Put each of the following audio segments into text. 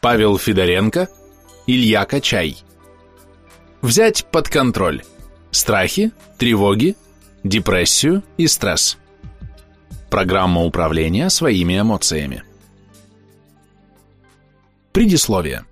Павел Федоренко, Илья Качай. Взять под контроль страхи, тревоги, депрессию и стресс. Программа управления своими эмоциями. Предисловие.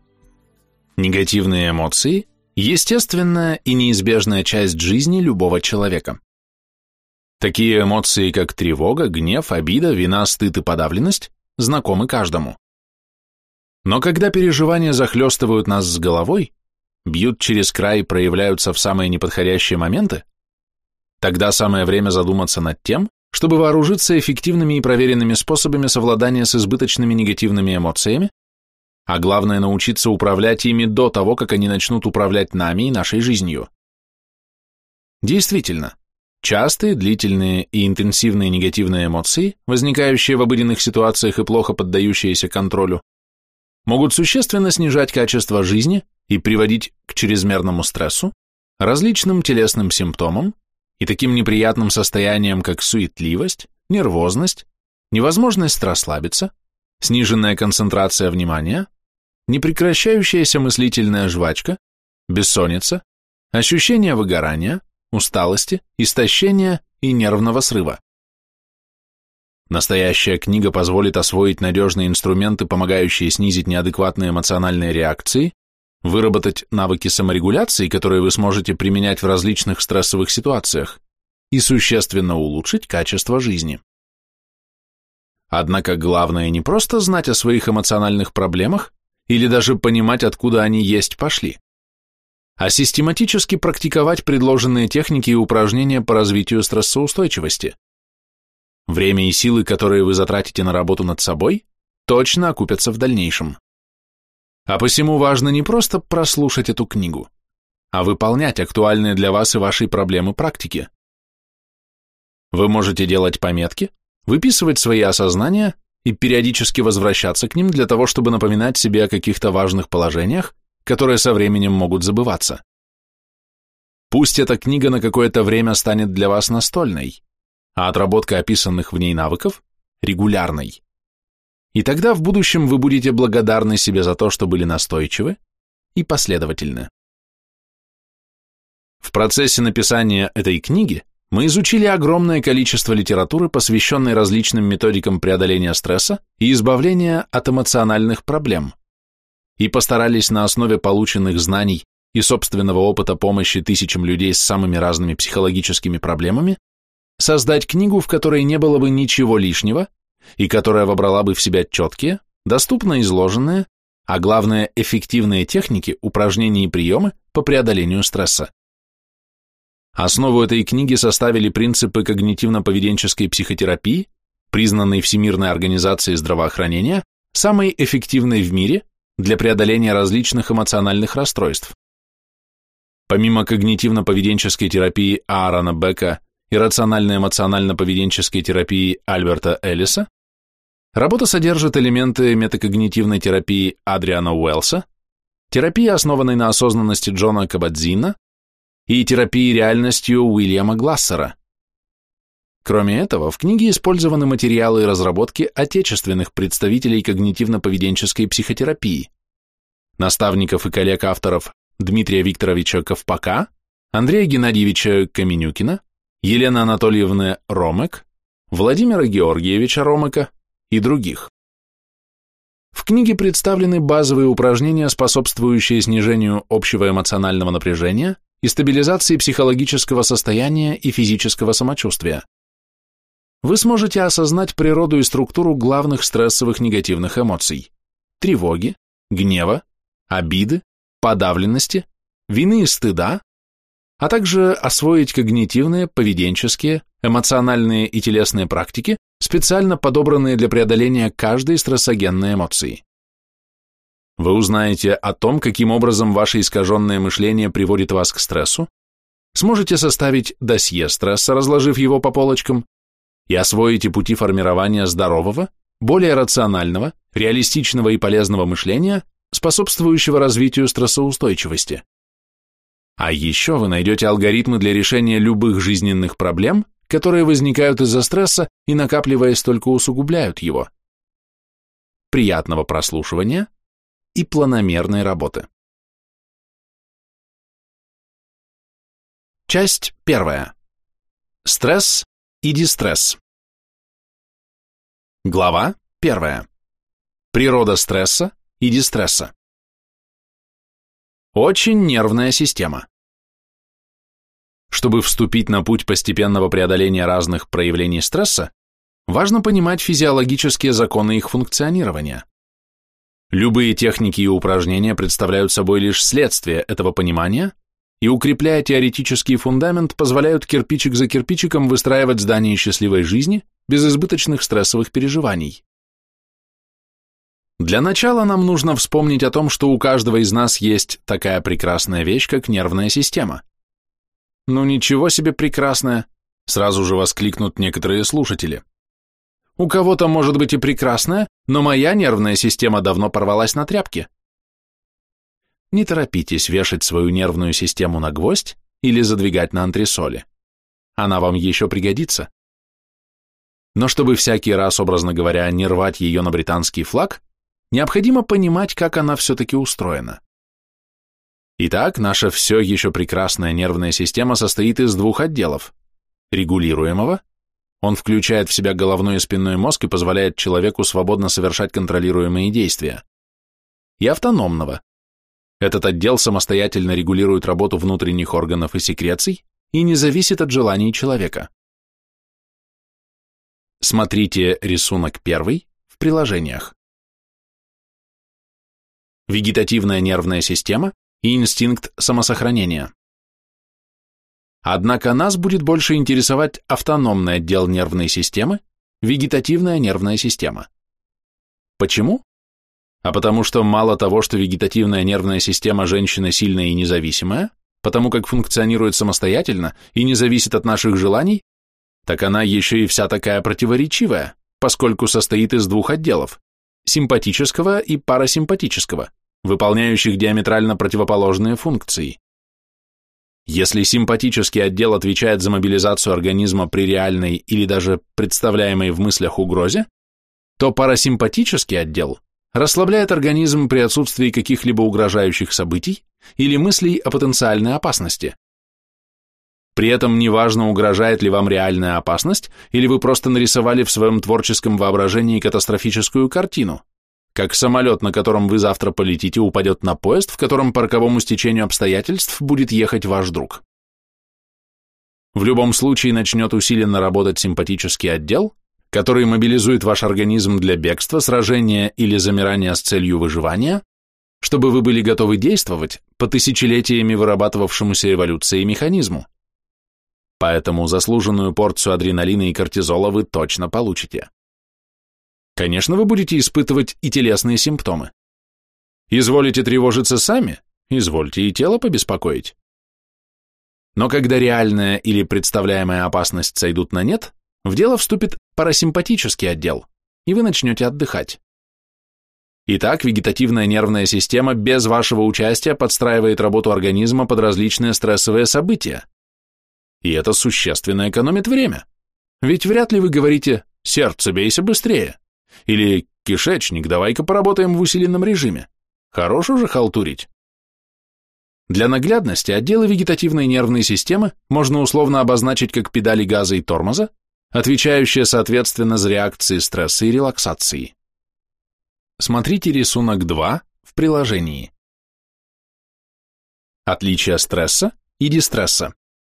Негативные эмоции – естественная и неизбежная часть жизни любого человека. Такие эмоции, как тревога, гнев, обида, вина, стыд и подавленность, знакомы каждому. Но когда переживания захлестывают нас с головой, бьют через край и проявляются в самые неподходящие моменты, тогда самое время задуматься над тем, чтобы вооружиться эффективными и проверенными способами совладания с избыточными негативными эмоциями, а главное научиться управлять ими до того, как они начнут управлять нами и нашей жизнью. Действительно, частые, длительные и интенсивные негативные эмоции, возникающие в обыденных ситуациях и плохо поддающиеся контролю, могут существенно снижать качество жизни и приводить к чрезмерному стрессу, различным телесным симптомам и таким неприятным состояниям, как суетливость, нервозность, невозможность расслабиться, сниженная концентрация внимания, непрекращающаяся мыслительная жвачка, бессонница, ощущение выгорания, усталости, истощения и нервного срыва. Настоящая книга позволит освоить надежные инструменты, помогающие снизить неадекватные эмоциональные реакции, выработать навыки саморегуляции, которые вы сможете применять в различных стрессовых ситуациях, и существенно улучшить качество жизни. Однако главное не просто знать о своих эмоциональных проблемах или даже понимать, откуда они есть пошли, а систематически практиковать предложенные техники и упражнения по развитию стрессоустойчивости. Время и силы, которые вы затратите на работу над собой, точно окупятся в дальнейшем. А посему важно не просто прослушать эту книгу, а выполнять актуальные для вас и вашей проблемы практики. Вы можете делать пометки, выписывать свои осознания и периодически возвращаться к ним для того, чтобы напоминать себе о каких-то важных положениях, которые со временем могут забываться. Пусть эта книга на какое-то время станет для вас настольной, а отработка описанных в ней навыков – регулярной. И тогда в будущем вы будете благодарны себе за то, что были настойчивы и последовательны. В процессе написания этой книги мы изучили огромное количество литературы, посвященной различным методикам преодоления стресса и избавления от эмоциональных проблем, и постарались на основе полученных знаний и собственного опыта помощи тысячам людей с самыми разными психологическими проблемами создать книгу, в которой не было бы ничего лишнего и которая вобрала бы в себя четкие, доступно изложенные, а главное эффективные техники, упражнения и приемы по преодолению стресса. Основу этой книги составили принципы когнитивно-поведенческой психотерапии, признанной Всемирной организацией здравоохранения самой эффективной в мире для преодоления различных эмоциональных расстройств. Помимо когнитивно-поведенческой терапии Аарона Бека и рационально-эмоционально-поведенческой терапии Альберта Эллиса, работа содержит элементы метакогнитивной терапии Адриана Уэллса, терапии, основанной на осознанности Джона Кабат-Зинна, и терапии реальностью Уильяма Глассера. Кроме этого, в книге использованы материалы и разработки отечественных представителей когнитивно-поведенческой психотерапии, наставников и коллег-авторов Дмитрия Викторовича Ковпака, Андрея Геннадьевича Каменюкина, Елены Анатольевны Ромек, Владимира Георгиевича Ромека и других. В книге представлены базовые упражнения, способствующие снижению общего эмоционального напряжения и стабилизации психологического состояния и физического самочувствия. Вы сможете осознать природу и структуру главных стрессовых негативных эмоций – тревоги, гнева, обиды, подавленности, вины и стыда, а также освоить когнитивные, поведенческие, эмоциональные и телесные практики, специально подобранные для преодоления каждой стрессогенной эмоции. Вы узнаете о том, каким образом ваше искаженное мышление приводит вас к стрессу, сможете составить досье стресса, разложив его по полочкам, и освоите пути формирования здорового, более рационального, реалистичного и полезного мышления, способствующего развитию стрессоустойчивости. А еще вы найдете алгоритмы для решения любых жизненных проблем, которые возникают из-за стресса и, накапливаясь, только усугубляют его. Приятного прослушивания и планомерной работы. Часть 1. Стресс и дистресс. Глава 1. Природа стресса и дистресса. Очень нервная система. Чтобы вступить на путь постепенного преодоления разных проявлений стресса, важно понимать физиологические законы их функционирования. Любые техники и упражнения представляют собой лишь следствие этого понимания и, укрепляя теоретический фундамент, позволяют кирпичик за кирпичиком выстраивать здание счастливой жизни без избыточных стрессовых переживаний. Для начала нам нужно вспомнить о том, что у каждого из нас есть такая прекрасная вещь, как нервная система. Ну ничего себе прекрасная, сразу же воскликнут некоторые слушатели. У кого-то может быть и прекрасная, но моя нервная система давно порвалась на тряпке. Не торопитесь вешать свою нервную систему на гвоздь или задвигать на антресоли. Она вам еще пригодится. Но чтобы всякий раз, образно говоря, не рвать ее на британский флаг, необходимо понимать, как она все-таки устроена. Итак, наша все еще прекрасная нервная система состоит из двух отделов. Регулируемого, он включает в себя головной и спинной мозг и позволяет человеку свободно совершать контролируемые действия. И автономного. Этот отдел самостоятельно регулирует работу внутренних органов и секреций и не зависит от желаний человека. Смотрите рисунок 1 в приложениях. Вегетативная нервная система и инстинкт самосохранения. Однако нас будет больше интересовать автономный отдел нервной системы, вегетативная нервная система. Почему? А потому что мало того, что вегетативная нервная система женщины сильная и независимая, потому как функционирует самостоятельно и не зависит от наших желаний, так она еще и вся такая противоречивая, поскольку состоит из двух отделов – симпатического и парасимпатического, выполняющих диаметрально противоположные функции. Если симпатический отдел отвечает за мобилизацию организма при реальной или даже представляемой в мыслях угрозе, то парасимпатический отдел расслабляет организм при отсутствии каких-либо угрожающих событий или мыслей о потенциальной опасности. При этом неважно, угрожает ли вам реальная опасность, или вы просто нарисовали в своем творческом воображении катастрофическую картину, как самолет, на котором вы завтра полетите, упадет на поезд, в котором по роковому стечению обстоятельств будет ехать ваш друг. В любом случае начнет усиленно работать симпатический отдел, который мобилизует ваш организм для бегства, сражения или замирания с целью выживания, чтобы вы были готовы действовать по тысячелетиями вырабатывавшемуся эволюцией механизму. Поэтому заслуженную порцию адреналина и кортизола вы точно получите. Конечно, вы будете испытывать и телесные симптомы. Изволите тревожиться сами, извольте и тело побеспокоить. Но когда реальная или представляемая опасность сойдут на нет, в дело вступит парасимпатический отдел, и вы начнете отдыхать. Итак, вегетативная нервная система без вашего участия подстраивает работу организма под различные стрессовые события. И это существенно экономит время. Ведь вряд ли вы говорите «сердце, бейся быстрее» или «кишечник, давай-ка поработаем в усиленном режиме». Хорош уже халтурить. Для наглядности отделы вегетативной нервной системы можно условно обозначить как педали газа и тормоза, отвечающие соответственно за реакции стресса и релаксации. Смотрите рисунок 2 в приложении. Отличия стресса и дистресса.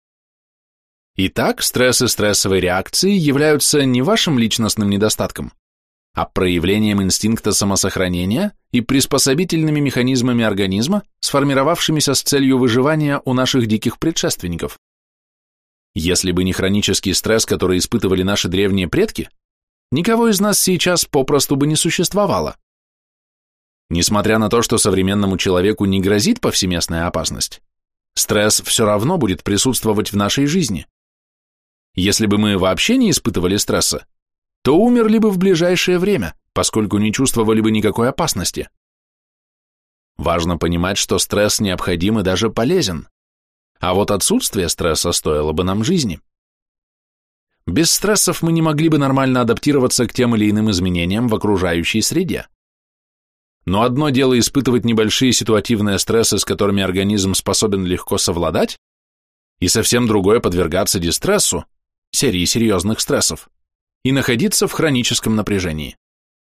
Итак, стресс и стрессовые реакции являются не вашим личностным недостатком, а проявлением инстинкта самосохранения и приспособительными механизмами организма, сформировавшимися с целью выживания у наших диких предшественников. Если бы не хронический стресс, который испытывали наши древние предки, никого из нас сейчас попросту бы не существовало. Несмотря на то, что современному человеку не грозит повсеместная опасность, стресс все равно будет присутствовать в нашей жизни. Если бы мы вообще не испытывали стресса, то умерли бы в ближайшее время, поскольку не чувствовали бы никакой опасности. Важно понимать, что стресс необходим и даже полезен, а вот отсутствие стресса стоило бы нам жизни. Без стрессов мы не могли бы нормально адаптироваться к тем или иным изменениям в окружающей среде. Но одно дело испытывать небольшие ситуативные стрессы, с которыми организм способен легко совладать, и совсем другое подвергаться дистрессу, серии серьезных стрессов, и находиться в хроническом напряжении.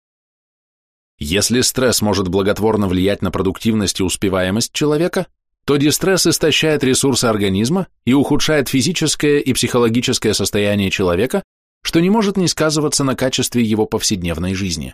Если стресс может благотворно влиять на продуктивность и успеваемость человека, то дистресс истощает ресурсы организма и ухудшает физическое и психологическое состояние человека, что не может не сказываться на качестве его повседневной жизни.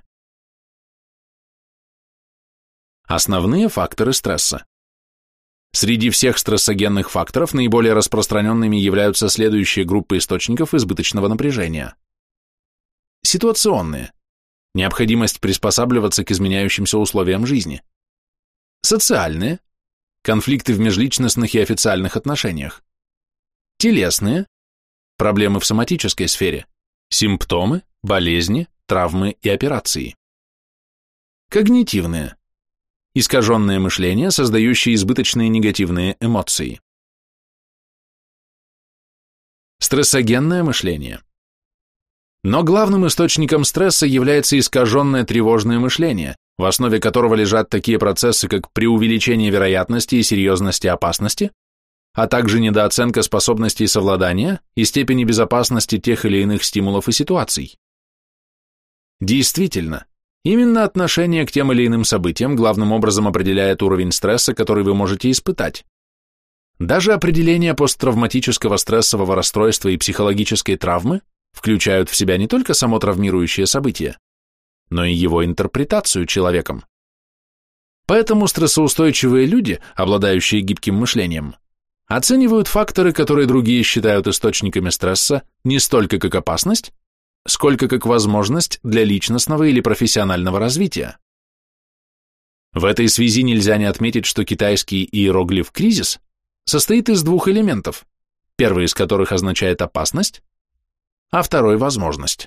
Основные факторы стресса. Среди всех стрессогенных факторов наиболее распространенными являются следующие группы источников избыточного напряжения. Ситуационные. Необходимость приспосабливаться к изменяющимся условиям жизни. Социальные. Конфликты в межличностных и официальных отношениях. Телесные. Проблемы в соматической сфере. Симптомы, болезни, травмы и операции. Когнитивные. Искаженное мышление, создающее избыточные негативные эмоции. Стрессогенное мышление. Но главным источником стресса является искаженное тревожное мышление, в основе которого лежат такие процессы, как преувеличение вероятности и серьезности опасности, а также недооценка способностей совладания и степени безопасности тех или иных стимулов и ситуаций. Действительно, именно отношение к тем или иным событиям главным образом определяет уровень стресса, который вы можете испытать. Даже определение посттравматического стрессового расстройства и психологической травмы включают в себя не только само травмирующее событие, но и его интерпретацию человеком. Поэтому стрессоустойчивые люди, обладающие гибким мышлением, оценивают факторы, которые другие считают источниками стресса, не столько как опасность, сколько как возможность для личностного или профессионального развития. В этой связи нельзя не отметить, что китайский иероглиф «кризис» состоит из двух элементов, первый из которых означает опасность, а второй – возможность.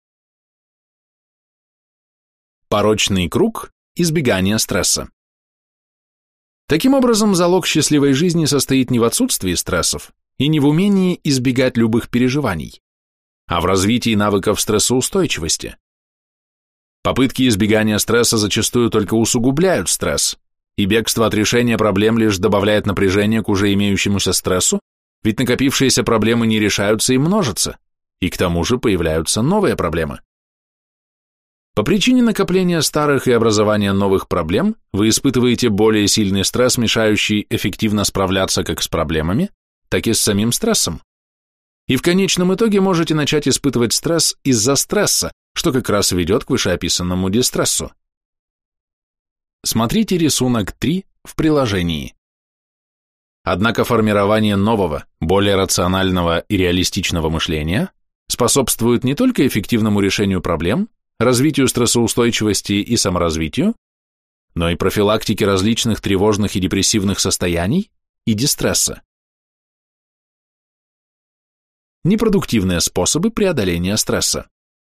Порочный круг избегания стресса. Таким образом, залог счастливой жизни состоит не в отсутствии стрессов и не в умении избегать любых переживаний, а в развитии навыков стрессоустойчивости. Попытки избегания стресса зачастую только усугубляют стресс, и бегство от решения проблем лишь добавляет напряжение к уже имеющемуся стрессу, ведь накопившиеся проблемы не решаются и множатся, и к тому же появляются новые проблемы. По причине накопления старых и образования новых проблем вы испытываете более сильный стресс, мешающий эффективно справляться как с проблемами, так и с самим стрессом. И в конечном итоге можете начать испытывать стресс из-за стресса, что как раз ведет к вышеописанному дистрессу. Смотрите рисунок 3 в приложении. Однако формирование нового, более рационального и реалистичного мышления способствует не только эффективному решению проблем, развитию стрессоустойчивости и саморазвитию, но и профилактике различных тревожных и депрессивных состояний и дистресса. Непродуктивные способы преодоления стресса.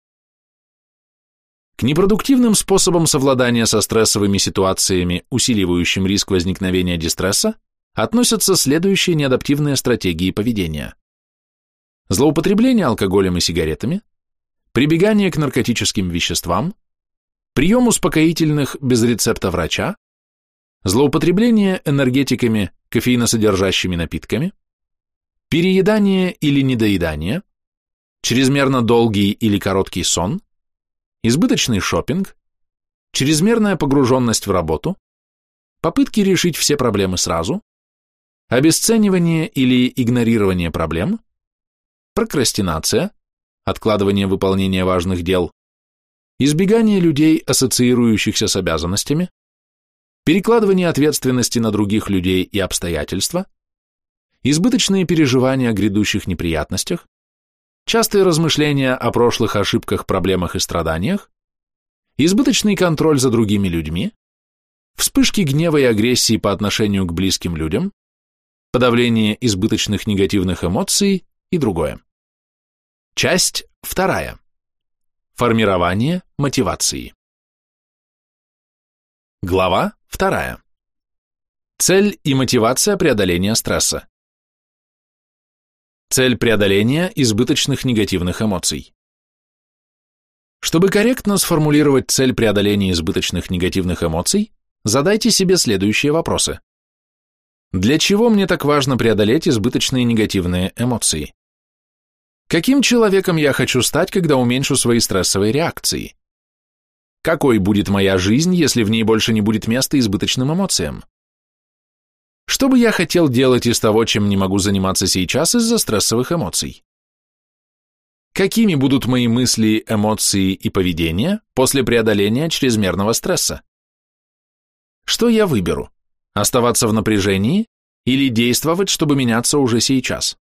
К непродуктивным способам совладания со стрессовыми ситуациями, усиливающим риск возникновения дистресса, относятся следующие неадаптивные стратегии поведения. Злоупотребление алкоголем и сигаретами, прибегание к наркотическим веществам, прием успокоительных без рецепта врача, злоупотребление энергетиками, кофеиносодержащими напитками, переедание или недоедание, чрезмерно долгий или короткий сон, избыточный шопинг, чрезмерная погруженность в работу, попытки решить все проблемы сразу, обесценивание или игнорирование проблем, прокрастинация, откладывание выполнения важных дел, избегание людей, ассоциирующихся с обязанностями, перекладывание ответственности на других людей и обстоятельства, избыточные переживания о грядущих неприятностях, частые размышления о прошлых ошибках, проблемах и страданиях, избыточный контроль за другими людьми, вспышки гнева и агрессии по отношению к близким людям, подавление избыточных негативных эмоций и другое. Часть 2. Формирование мотивации. Глава 2. Цель и мотивация преодоления стресса. Цель преодоления избыточных негативных эмоций. Чтобы корректно сформулировать цель преодоления избыточных негативных эмоций, задайте себе следующие вопросы. Для чего мне так важно преодолеть избыточные негативные эмоции? Каким человеком я хочу стать, когда уменьшу свои стрессовые реакции? Какой будет моя жизнь, если в ней больше не будет места избыточным эмоциям? Что бы я хотел делать из того, чем не могу заниматься сейчас из-за стрессовых эмоций? Какими будут мои мысли, эмоции и поведение после преодоления чрезмерного стресса? Что я выберу? Оставаться в напряжении или действовать, чтобы меняться уже сейчас?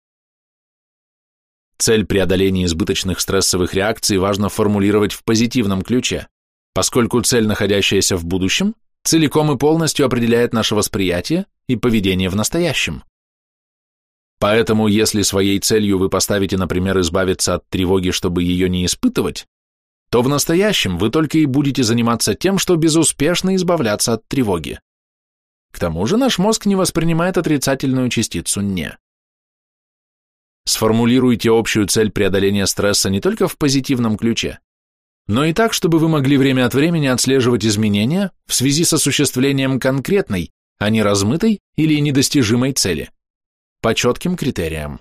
Цель преодоления избыточных стрессовых реакций важно формулировать в позитивном ключе, поскольку цель, находящаяся в будущем, целиком и полностью определяет наше восприятие и поведение в настоящем. Поэтому, если своей целью вы поставите, например, избавиться от тревоги, чтобы ее не испытывать, то в настоящем вы только и будете заниматься тем, что безуспешно избавляться от тревоги. К тому же наш мозг не воспринимает отрицательную частицу «не». Сформулируйте общую цель преодоления стресса не только в позитивном ключе, но и так, чтобы вы могли время от времени отслеживать изменения в связи с осуществлением конкретной, а не размытой или недостижимой цели, по четким критериям.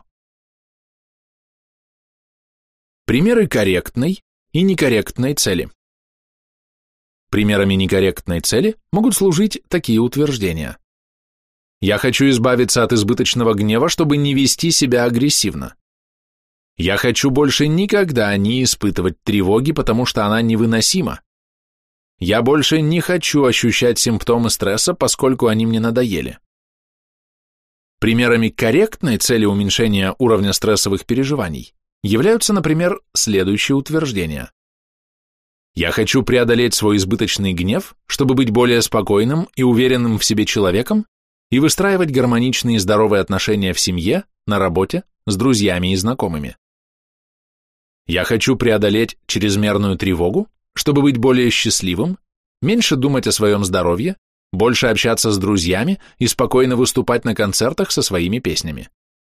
Примеры корректной и некорректной цели. Примерами некорректной цели могут служить такие утверждения. Я хочу избавиться от избыточного гнева, чтобы не вести себя агрессивно. Я хочу больше никогда не испытывать тревоги, потому что она невыносима. Я больше не хочу ощущать симптомы стресса, поскольку они мне надоели. Примерами корректной цели уменьшения уровня стрессовых переживаний являются, например, следующие утверждения. Я хочу преодолеть свой избыточный гнев, чтобы быть более спокойным и уверенным в себе человеком и выстраивать гармоничные и здоровые отношения в семье, на работе, с друзьями и знакомыми. Я хочу преодолеть чрезмерную тревогу, чтобы быть более счастливым, меньше думать о своем здоровье, больше общаться с друзьями и спокойно выступать на концертах со своими песнями.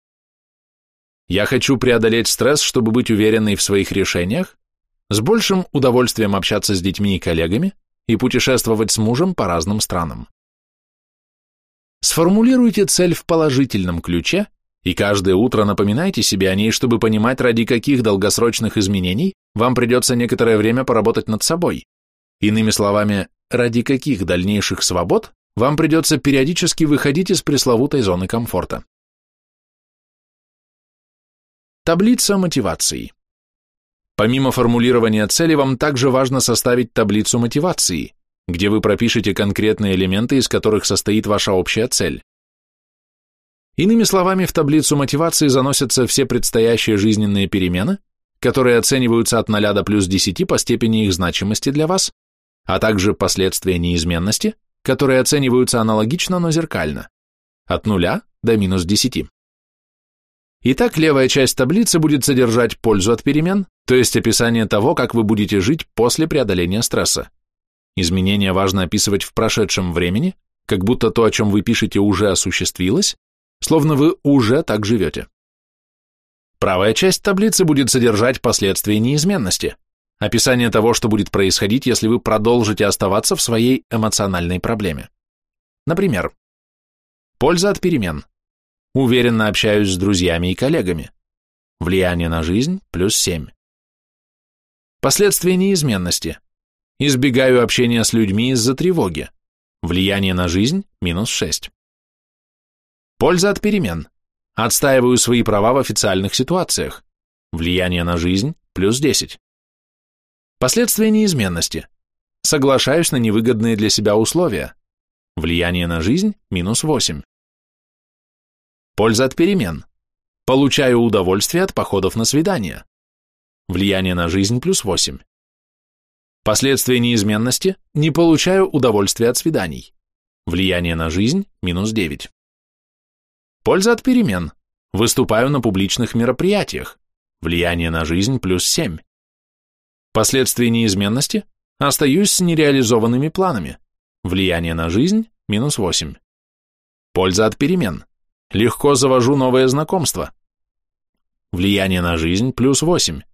Я хочу преодолеть стресс, чтобы быть уверенной в своих решениях, с большим удовольствием общаться с детьми и коллегами и путешествовать с мужем по разным странам. Сформулируйте цель в положительном ключе и каждое утро напоминайте себе о ней, чтобы понимать, ради каких долгосрочных изменений вам придется некоторое время поработать над собой. Иными словами, ради каких дальнейших свобод вам придется периодически выходить из пресловутой зоны комфорта. Таблица мотивации. Помимо формулирования цели, вам также важно составить таблицу мотивации, где вы пропишете конкретные элементы, из которых состоит ваша общая цель. Иными словами, в таблицу мотивации заносятся все предстоящие жизненные перемены, которые оцениваются от 0 до плюс 10 по степени их значимости для вас, а также последствия неизменности, которые оцениваются аналогично, но зеркально, от 0 до минус 10. Итак, левая часть таблицы будет содержать пользу от перемен, то есть описание того, как вы будете жить после преодоления стресса. Изменения важно описывать в прошедшем времени, как будто то, о чем вы пишете, уже осуществилось, словно вы уже так живете. Правая часть таблицы будет содержать последствия неизменности, описание того, что будет происходить, если вы продолжите оставаться в своей эмоциональной проблеме. Например, польза от перемен. Уверенно общаюсь с друзьями и коллегами. Влияние на жизнь плюс 7. Последствия неизменности. Избегаю общения с людьми из-за тревоги. Влияние на жизнь минус 6. Польза от перемен. Отстаиваю свои права в официальных ситуациях. Влияние на жизнь плюс 10. Последствия неизменности. Соглашаюсь на невыгодные для себя условия. Влияние на жизнь минус 8. Польза от перемен. Получаю удовольствие от походов на свидания. Влияние на жизнь плюс 8. Последствия неизменности. Не получаю удовольствия от свиданий. Влияние на жизнь минус 9. Польза от перемен. Выступаю на публичных мероприятиях. Влияние на жизнь плюс 7. Последствия неизменности. Остаюсь с нереализованными планами. Влияние на жизнь минус 8. Польза от перемен. Легко завожу новые знакомства. Влияние на жизнь плюс 8.